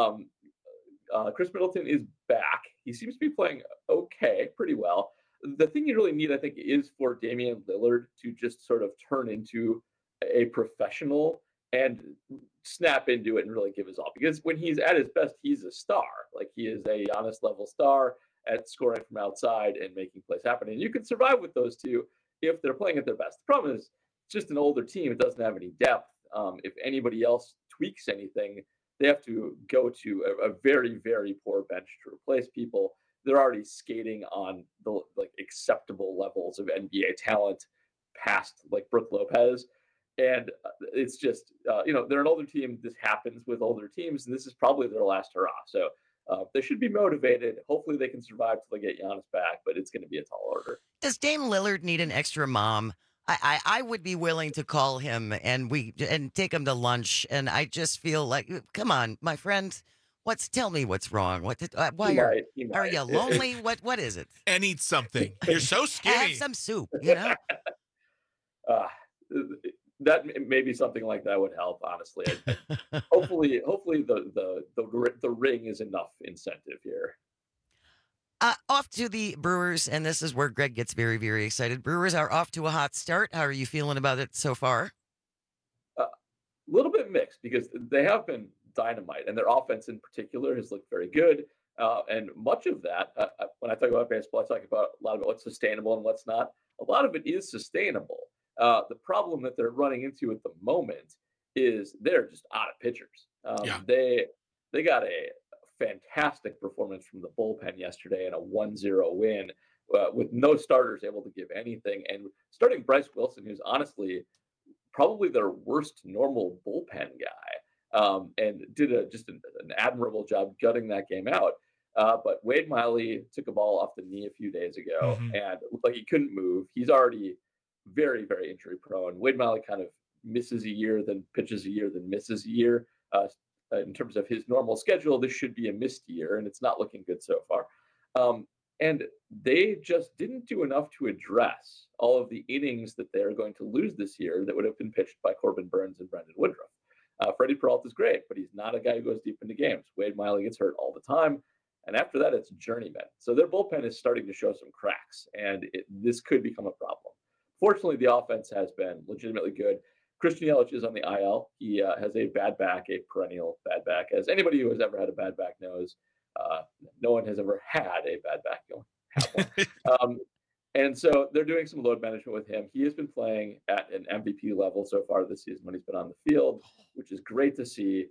Chris Middleton is back. He seems to be playing pretty well. The thing you really need, I think, is for Damian Lillard to just sort of turn into a professional and snap into it and really give his all. Because when he's at his best, he's a star. Like, he is a Giannis level star at scoring from outside and making plays happen. And you can survive with those two if they're playing at their best. The problem is it's just an older team. It doesn't have any depth. If anybody else tweaks anything, they have to go to a very, very poor bench to replace people. They're already skating on the acceptable levels of NBA talent past Brook Lopez. And it's just, they're an older team. This happens with older teams, and this is probably their last hurrah. So they should be motivated. Hopefully they can survive till they get Giannis back, but it's going to be a tall order. Does Dame Lillard need an extra mom? I would be willing to call him and take him to lunch. And I just feel like, come on, my friend, tell me what's wrong. Why are you lonely? What is it? And eat something. You're so skinny. Have some soup, That maybe something like that would help, honestly. Hopefully the ring is enough incentive here. Off to the Brewers, and this is where Greg gets very, very excited. Brewers are off to a hot start. How are you feeling about it so far? A little bit mixed, because they have been dynamite, and their offense in particular has looked very good. And much of that, when I talk about baseball, I talk about a lot of what's sustainable and what's not. A lot of it is sustainable. The problem that they're running into at the moment is they're just out of pitchers. They got a fantastic performance from the bullpen yesterday in a 1-0 win with no starters able to give anything. And starting Bryce Wilson, who's honestly probably their worst normal bullpen guy, and did just an admirable job gutting that game out. But Wade Miley took a ball off the knee a few days ago and it looked like he couldn't move. He's already very, very injury prone. Wade Miley kind of misses a year, then pitches a year, then misses a year. In terms of his normal schedule, this should be a missed year, and it's not looking good so far. And they just didn't do enough to address all of the innings that they're going to lose this year that would have been pitched by Corbin Burns and Brendan Woodruff. Freddie Peralta is great, but he's not a guy who goes deep into games. Wade Miley gets hurt all the time. And after that, it's journeyman. So their bullpen is starting to show some cracks, and this could become a problem. Fortunately, the offense has been legitimately good. Christian Yelich is on the IL. He has a bad back, a perennial bad back. As anybody who has ever had a bad back knows, no one has ever had a bad back. You don't have one. And so they're doing some load management with him. He has been playing at an MVP level so far this season when he's been on the field, which is great to see.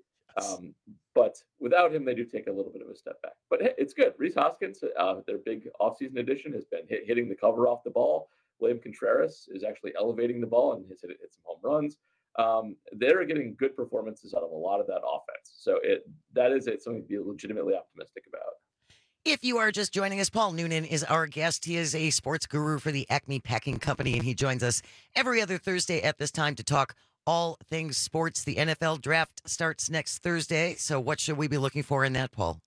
But without him, they do take a little bit of a step back. But hey, it's good. Rhys Hoskins, their big offseason addition, has been hitting the cover off the ball. William Contreras is actually elevating the ball and has hit some home runs. They're getting good performances out of a lot of that offense. So that is something to be legitimately optimistic about. If you are just joining us, Paul Noonan is our guest. He is a sports guru for the Acme Packing Company, and he joins us every other Thursday at this time to talk all things sports. The NFL draft starts next Thursday. So what should we be looking for in that, Paul?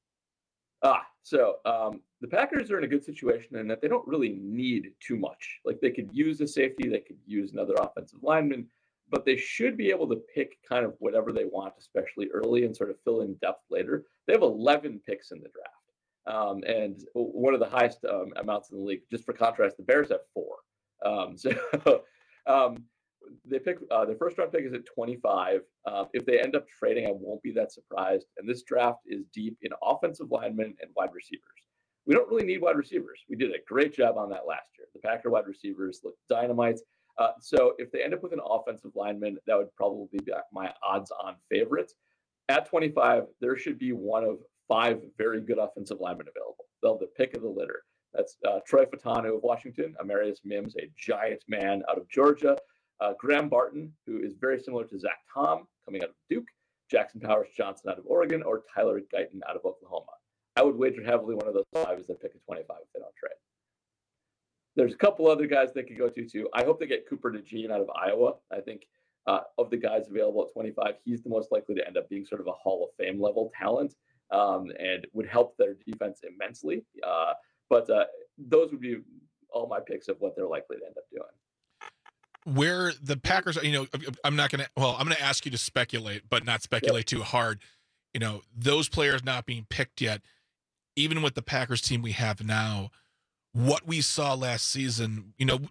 The Packers are in a good situation in that they don't really need too much. Like, they could use a safety, they could use another offensive lineman, but they should be able to pick kind of whatever they want, especially early, and sort of fill in depth later. They have 11 picks in the draft, and one of the highest amounts in the league. Just for contrast, the Bears have 4. They pick their first round pick is at 25. If they end up trading, I won't be that surprised. And this draft is deep in offensive linemen and wide receivers. We don't really need wide receivers. We did a great job on that last year. The Packer wide receivers look dynamite. So if they end up with an offensive lineman, that would probably be my odds-on favorite. At 25, there should be one of 5 very good offensive linemen available. They'll have the pick of the litter. That's Troy Fautanu of Washington, Amarius Mims, a giant man out of Georgia, Graham Barton, who is very similar to Zach Tom, coming out of Duke, Jackson Powers Johnson out of Oregon, or Tyler Guyton out of Oklahoma. I would wager heavily one of those 5 is the pick of 25 if they don't trade. There's a couple other guys they could go to, too. I hope they get Cooper DeJean out of Iowa. I think of the guys available at 25, he's the most likely to end up being sort of a Hall of Fame level talent, and would help their defense immensely. But those would be all my picks of what they're likely to end up doing. Where the Packers, I'm going to ask you to speculate, but not speculate too hard. Those players not being picked yet, even with the Packers team we have now, what we saw last season,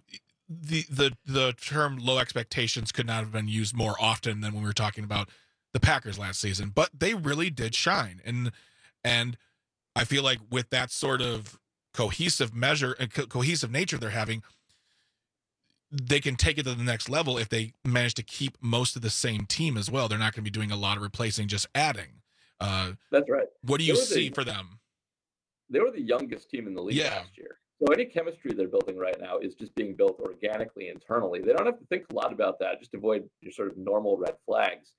the term low expectations could not have been used more often than when we were talking about the Packers last season, but they really did shine. And I feel like with that sort of cohesive measure and cohesive nature they're having, they can take it to the next level if they manage to keep most of the same team as well. They're not going to be doing a lot of replacing, just adding. That's right. What do you see for them? They were the youngest team in the league last year. So any chemistry they're building right now is just being built organically internally. They don't have to think a lot about that. Just avoid your sort of normal red flags.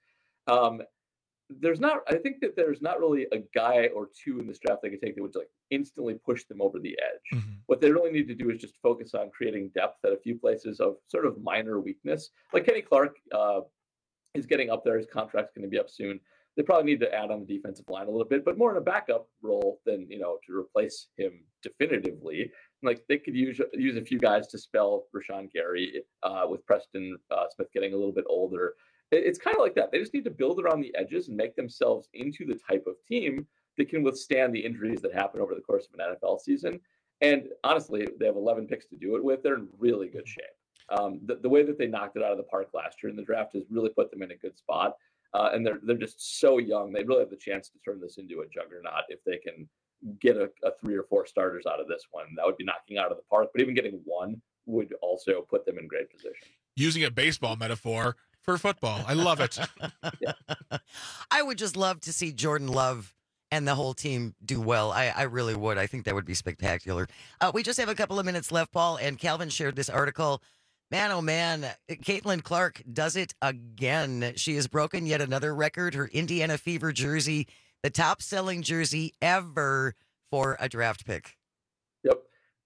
I think that there's not really a guy or two in this draft they could take that would like instantly push them over the edge. Mm-hmm. What they really need to do is just focus on creating depth at a few places of sort of minor weakness. Like Kenny Clark is getting up there. His contract's going to be up soon. They probably need to add on the defensive line a little bit, but more in a backup role than, to replace him definitively. Like they could use a few guys to spell Rashawn Gary with Preston Smith getting a little bit older. It's kind of like that. They just need to build around the edges and make themselves into the type of team that can withstand the injuries that happen over the course of an NFL season. And honestly, they have 11 picks to do it with. They're in really good shape. The way that they knocked it out of the park last year in the draft has really put them in a good spot. And they're just so young. They really have the chance to turn this into a juggernaut if they can get a 3 or 4 starters out of this one. That would be knocking out of the park. But even getting one would also put them in great position. Using a baseball metaphor for football. I love it. I would just love to see Jordan Love and the whole team do well. I really would. I think that would be spectacular. We just have a couple of minutes left, Paul, and Calvin shared this article. Man, oh man, Caitlin Clark does it again. She has broken yet another record. Her Indiana Fever jersey, the top-selling jersey ever for a draft pick. Yep.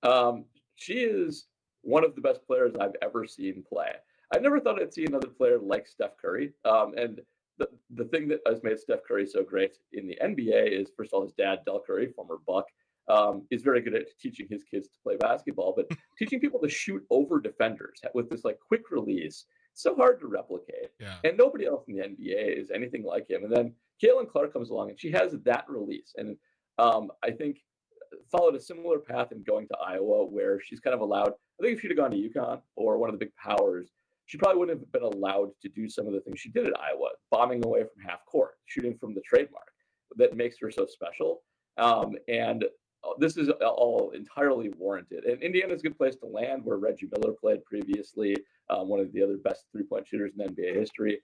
She is one of the best players I've ever seen play. I never thought I'd see another player like Steph Curry. And the thing that has made Steph Curry so great in the NBA is, first of all, his dad, Del Curry, former Buck, is very good at teaching his kids to play basketball, but teaching people to shoot over defenders with this like quick release, so hard to replicate. Yeah. And nobody else in the NBA is anything like him. And then Caitlin Clark comes along and she has that release. And I think followed a similar path in going to Iowa, where she's kind of allowed, I think if she'd have gone to UConn or one of the big powers, she probably wouldn't have been allowed to do some of the things she did at Iowa, bombing away from half court, shooting from the trademark that makes her so special. And this is all entirely warranted. And Indiana's a good place to land, where Reggie Miller played previously, one of the other best three-point shooters in NBA history.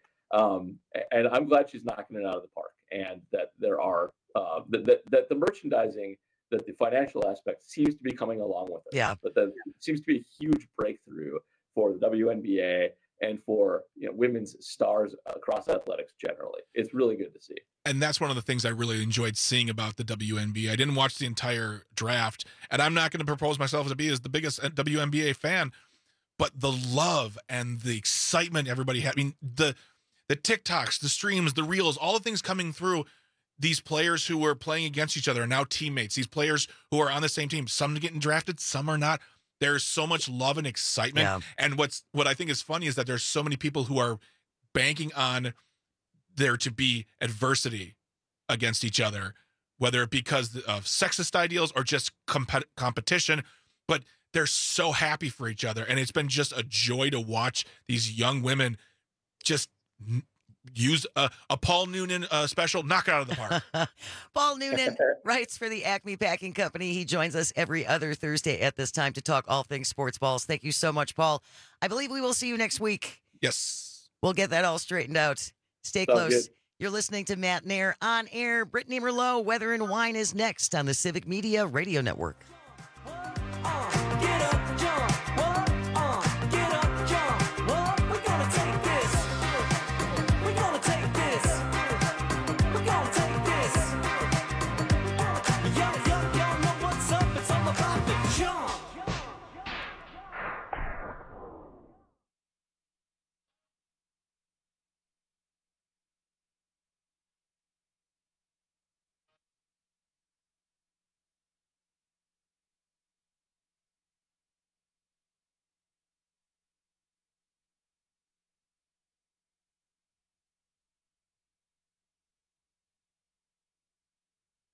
And I'm glad she's knocking it out of the park, and that there are that the merchandising, that the financial aspect seems to be coming along with it. Yeah. But that seems to be a huge breakthrough for the WNBA and for women's stars across athletics generally. It's really good to see. And that's one of the things I really enjoyed seeing about the WNBA. I didn't watch the entire draft, and I'm not going to propose myself to be as the biggest WNBA fan, but the love and the excitement everybody had. I mean, the TikToks, the streams, the reels, all the things coming through. These players who were playing against each other are now teammates. These players who are on the same team, some getting drafted, some are not. There's so much love and excitement. Yeah. And what I think is funny is that there's so many people who are banking on there to be adversity against each other, whether it because of sexist ideals or just competition, but they're so happy for each other. And it's been just a joy to watch these young women just use a Paul Noonan special, knock it out of the park. Paul Noonan writes for the Acme Packing Company. He joins us every other Thursday at this time to talk all things sports balls. Thank you so much, Paul. I believe we will see you next week. Yes. We'll get that all straightened out. Stay Sounds close. good. You're listening to Matt Nair on air. Brittany Merlot, Weather and Wine is next on the Civic Media Radio Network.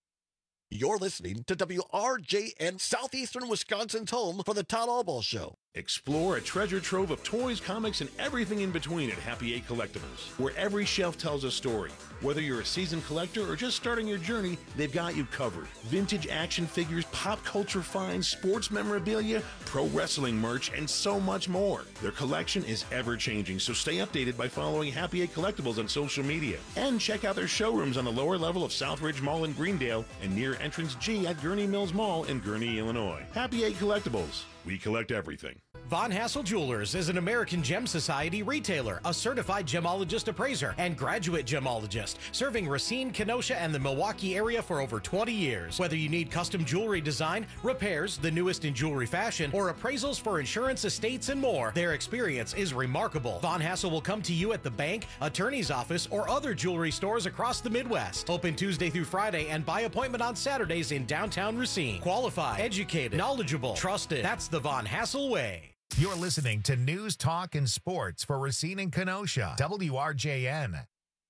You're listening to WRJN, Southeastern Wisconsin's home for the Todd Albaugh Show. Explore a treasure trove of toys, comics, and everything in between at Happy Eight Collectibles, where every shelf tells a story. Whether you're a seasoned collector or just starting your journey, they've got you covered. Vintage action figures, pop culture finds, sports memorabilia, pro wrestling merch, and so much more. Their collection is ever-changing, so stay updated by following Happy Eight Collectibles on social media. And check out their showrooms on the lower level of Southridge Mall in Greendale and near Entrance G at Gurney Mills Mall in Gurney, Illinois. Happy Eight Collectibles. We collect everything. Von Hassel Jewelers is an American Gem Society retailer, a certified gemologist appraiser, and graduate gemologist, serving Racine, Kenosha, and the Milwaukee area for over 20 years. Whether you need custom jewelry design, repairs, the newest in jewelry fashion, or appraisals for insurance, estates, and more, their experience is remarkable. Von Hassel will come to you at the bank, attorney's office, or other jewelry stores across the Midwest. Open Tuesday through Friday and by appointment on Saturdays in downtown Racine. Qualified, educated, knowledgeable, trusted. That's the Von Hassel way. You're listening to News, Talk, and Sports for Racine and Kenosha, WRJN.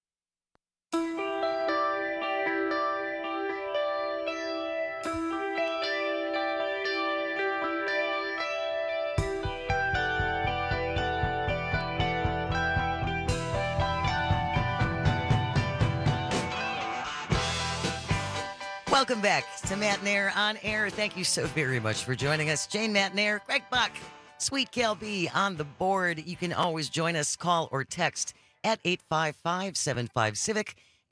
Welcome back to Matt Nair on Air. Thank you so very much for joining us. Jane Matt Nair, Greg Buck, Sweet Cal B on the board. You can always join us, call or text at 855-75-CIVIC,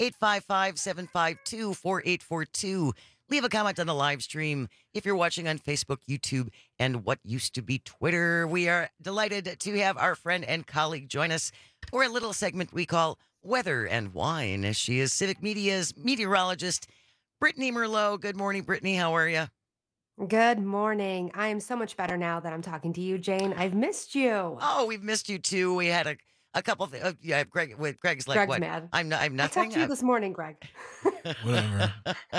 855-752-4842. Leave a comment on the live stream if you're watching on Facebook, YouTube, and what used to be Twitter. We are delighted to have our friend and colleague join us for a little segment we call Weather and Wine. She is Civic Media's meteorologist, Brittany Merlot. Good morning, Brittany. How are you? Good morning. I am so much better now that I'm talking to you, Jane. I've missed you. Oh, we've missed you too. We had a couple of yeah, Greg's like, Greg's what? mad. I'm nothing. I talked to you this morning, Greg. Whatever.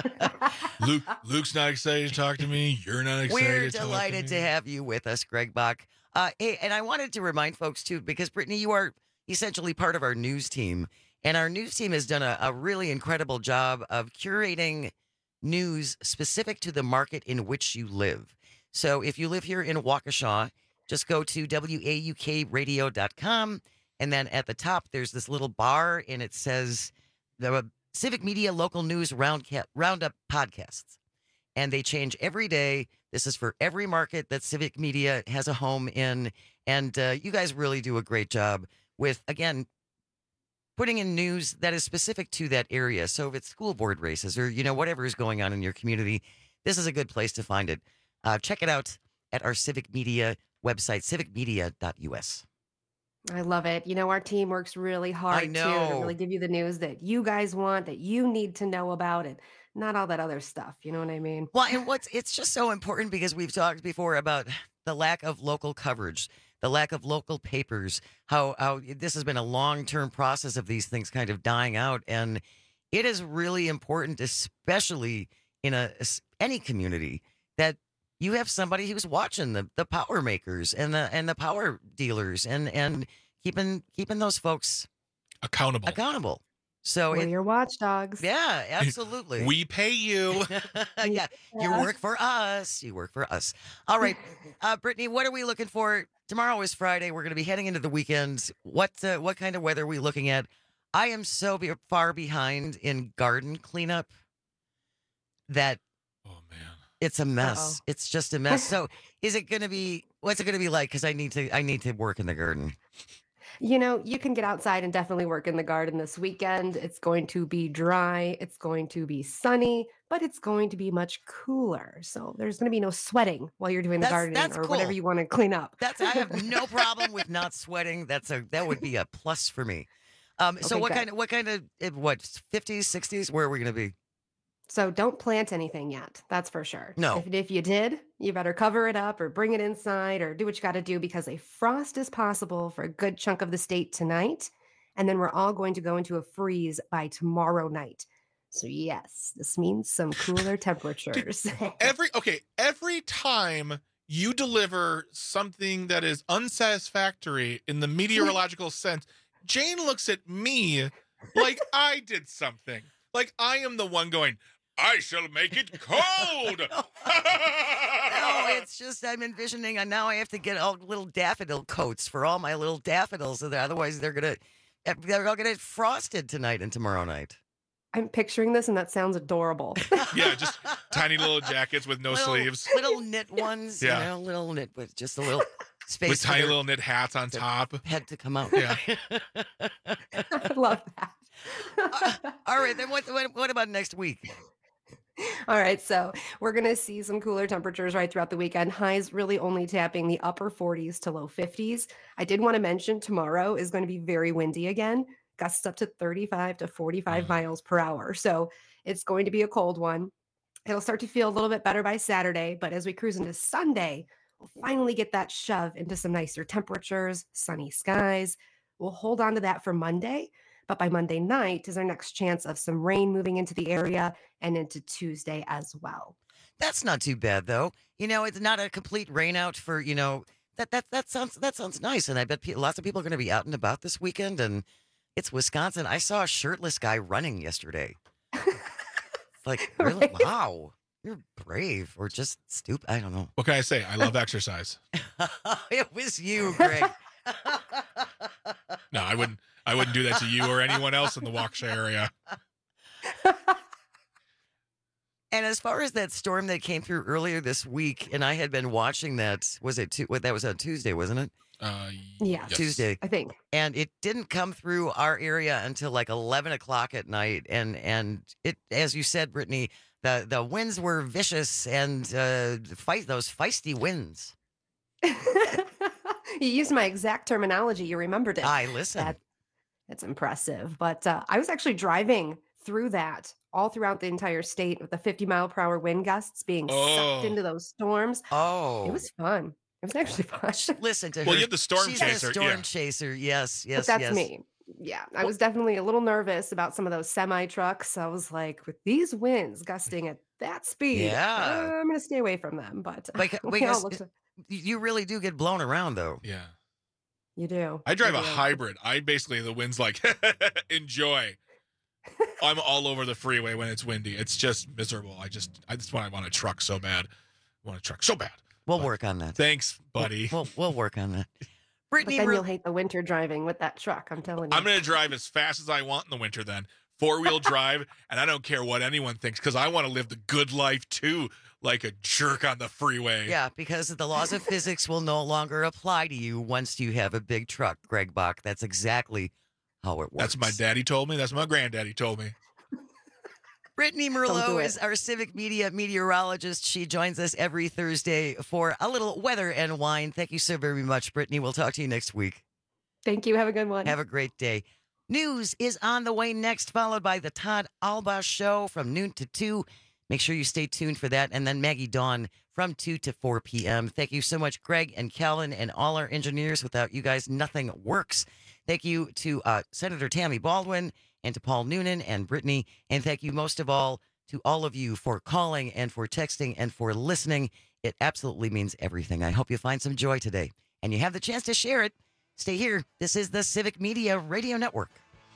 Luke's not excited to talk to me. You're not excited We're to talk delighted to me. to have you with us, Greg Bach. Hey, and I wanted to remind folks too, because Brittany, you are essentially part of our news team, and our news team has done a really incredible job of curating news specific to the market in which you live. So if you live here in Waukesha, just go to WAUKradio.com, and then at the top there's this little bar, and it says the Civic Media Local News Roundup Podcasts. And they change every day. This is for every market that Civic Media has a home in. And you guys really do a great job with, again, putting in news that is specific to that area. So if it's school board races or, whatever is going on in your community, this is a good place to find it. Check it out at our Civic Media website, civicmedia.us. I love it. Our team works really hard too to really give you the news that you guys want, that you need to know about, and not all that other stuff. You know what I mean? Well, and it's just so important because we've talked before about the lack of local coverage, the lack of local papers, how this has been a long-term process of these things kind of dying out. And it is really important, especially in any community, that you have somebody who's watching the power makers and the power dealers and keeping those folks accountable. So we're your watchdogs. Yeah, absolutely. We pay you. Yeah, you work for us. You work for us. All right, Brittany, what are we looking for? Tomorrow is Friday. We're going to be heading into the weekend. What kind of weather are we looking at? I am so far behind in garden cleanup that it's a mess. It's just a mess. So what's it going to be like? Because I need to work in the garden. You can get outside and definitely work in the garden this weekend. It's going to be dry. It's going to be sunny, but it's going to be much cooler. So there's going to be no sweating while you're doing the gardening or cool. whatever you want to clean up. I have no problem with not sweating. That would be a plus for me. So what kind of 50s, 60s? Where are we going to be? So don't plant anything yet. That's for sure. No. If you did, you better cover it up or bring it inside or do what you got to do, because a frost is possible for a good chunk of the state tonight. And then we're all going to go into a freeze by tomorrow night. So yes, this means some cooler temperatures. Every time you deliver something that is unsatisfactory in the meteorological sense, Jane looks at me like I did something. Like I am the one going, I shall make it cold. No, it's just I'm envisioning, and now I have to get all little daffodil coats for all my little daffodils, so that otherwise they're all gonna get frosted tonight and tomorrow night. I'm picturing this, and that sounds adorable. Yeah, just tiny little jackets with no sleeves. Little knit ones, Yeah. little knit with just a little space. With for tiny their little knit hats on top. Head to come out. Yeah. I love that. All right, then what about next week? All right, so we're going to see some cooler temperatures right throughout the weekend. Highs really only tapping the upper 40s to low 50s. I did want to mention tomorrow is going to be very windy again, gusts up to 35 to 45 miles per hour. So it's going to be a cold one. It'll start to feel a little bit better by Saturday, but as we cruise into Sunday, we'll finally get that shove into some nicer temperatures, sunny skies. We'll hold on to that for Monday. But by Monday night is our next chance of some rain moving into the area and into Tuesday as well. That's not too bad, though. It's not a complete rain out for, that sounds nice. And I bet lots of people are going to be out and about this weekend. And it's Wisconsin. I saw a shirtless guy running yesterday. Like, really? Right? Wow. You're brave or just stupid. I don't know. What can I say? I love exercise. It was you, Greg. No, I wouldn't do that to you or anyone else in the Waukesha area. And as far as that storm that came through earlier this week, and I had been watching that, that was on Tuesday, wasn't it? Yeah. Yes. Tuesday, I think. And it didn't come through our area until like 11 o'clock at night. And it, as you said, Brittany, the winds were vicious and those feisty winds. You used my exact terminology. You remembered it. I listen. That's impressive. But I was actually driving through that all throughout the entire state with the 50-mile-per-hour wind gusts being sucked into those storms. Oh. It was fun. It was actually fun. Listen to her. Well, you have the storm She's chaser. a storm chaser. Yes. But that's me. Yeah. I was definitely a little nervous about some of those semi-trucks. I was like, with these winds gusting at that speed, I'm going to stay away from them. But because you really do get blown around, though. Yeah. You do. I drive a hybrid. The wind's like, enjoy. I'm all over the freeway when it's windy. It's just miserable. I just want a truck so bad. I want a truck so bad. We'll work on that. Thanks, buddy. We'll work on that. Brittany, but then you'll hate the winter driving with that truck. I'm telling you. I'm going to drive as fast as I want in the winter then. 4-wheel drive, and I don't care what anyone thinks because I want to live the good life too, like a jerk on the freeway. Yeah, because the laws of physics will no longer apply to you once you have a big truck, Greg Bach. That's exactly how it works. That's what my daddy told me. That's what my granddaddy told me. Brittany Merlot is our civic media meteorologist. She joins us every Thursday for a little weather and wine. Thank you so very much, Brittany. We'll talk to you next week. Thank you. Have a good one. Have a great day. News is on the way next, followed by the Todd Alba Show from noon to 2. Make sure you stay tuned for that. And then Maggie Dawn from 2 to 4 p.m. Thank you so much, Greg and Calvin and all our engineers. Without you guys, nothing works. Thank you to Senator Tammy Baldwin and to Paul Noonan and Brittany. And thank you most of all to all of you for calling and for texting and for listening. It absolutely means everything. I hope you find some joy today and you have the chance to share it. Stay here. This is the Civic Media Radio Network.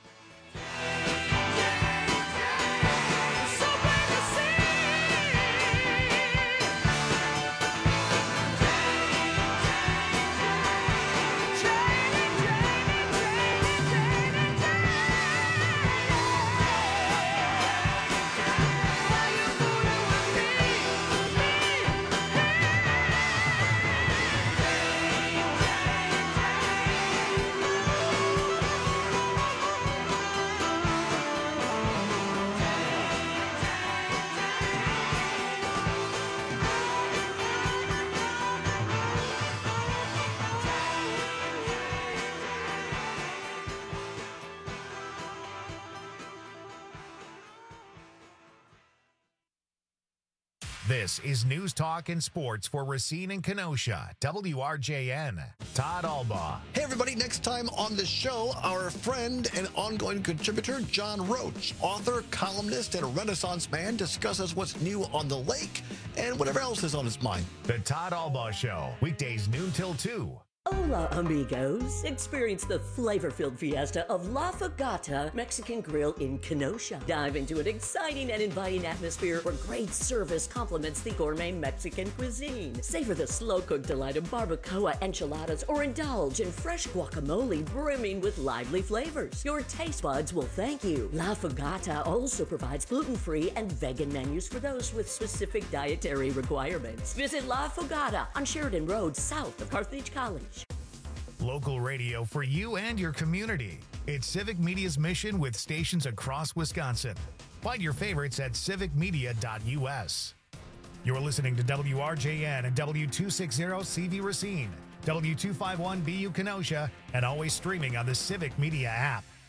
This is News Talk and Sports for Racine and Kenosha, WRJN. Todd Alba. Hey, everybody. Next time on the show, our friend and ongoing contributor, John Roach, author, columnist, and a Renaissance man, discusses what's new on the lake and whatever else is on his mind. The Todd Alba Show, weekdays noon till 2. Hola, amigos. Experience the flavor-filled fiesta of La Fogata Mexican Grill in Kenosha. Dive into an exciting and inviting atmosphere where great service complements the gourmet Mexican cuisine. Savor the slow-cooked delight of barbacoa enchiladas or indulge in fresh guacamole brimming with lively flavors. Your taste buds will thank you. La Fogata also provides gluten-free and vegan menus for those with specific dietary requirements. Visit La Fogata on Sheridan Road, south of Carthage College. Local radio for you and your community. It's Civic Media's mission with stations across Wisconsin. Find your favorites at civicmedia.us. You're listening to WRJN and W260CV Racine, W251BU Kenosha, and always streaming on the Civic Media app.